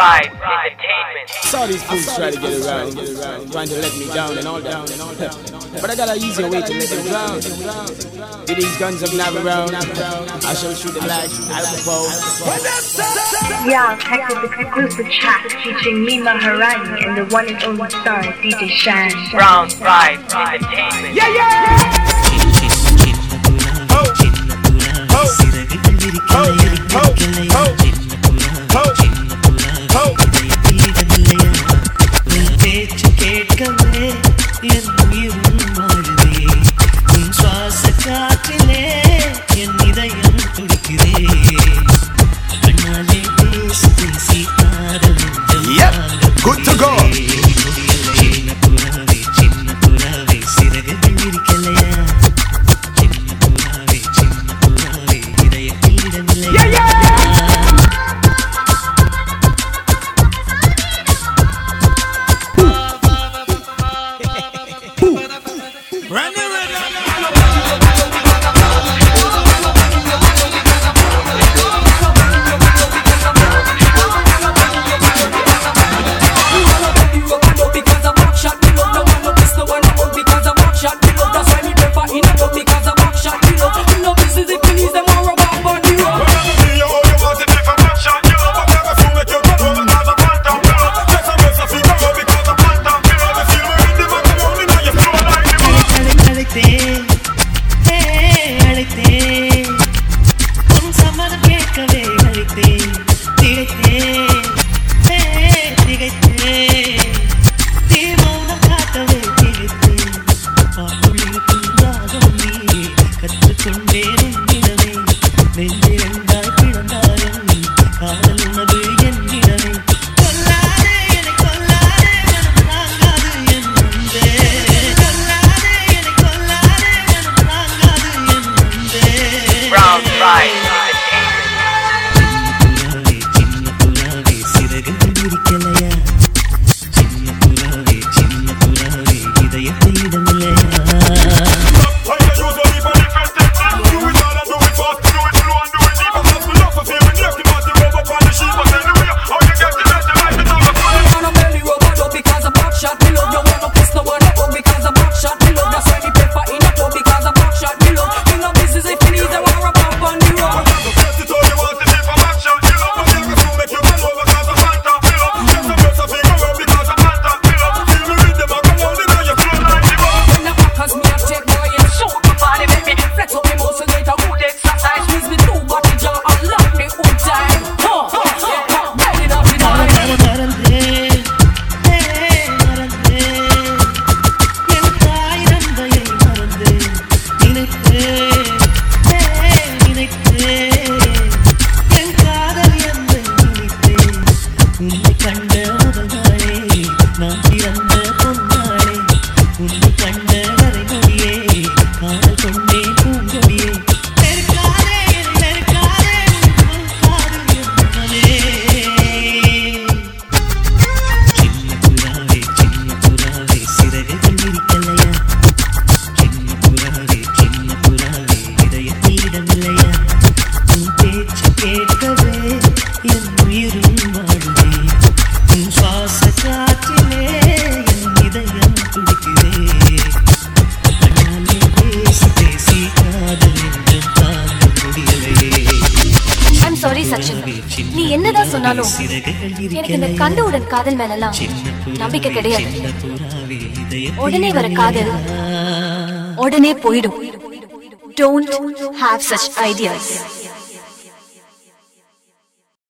Ride Entertainment. Saw these fools try to get around, trying to let me down and all that. But I got an easier way to let them drown. With these guns I'm not around, I shall shoot them like alcohol. Yeah, Tech with the exclusive track featuring Mima Harani and the one and only star DJ Shan. Brown Ride Entertainment. Yeah, yeah! Yep, good to go. நீ என்னதான் சொன்னாலும் எனக்கு இந்த கண்டவுடன் காதல் மேலலாம் நம்பிக்கை கிடையாது. உடனே வர காதல் உடனே போயிடும். Don't have such ideas.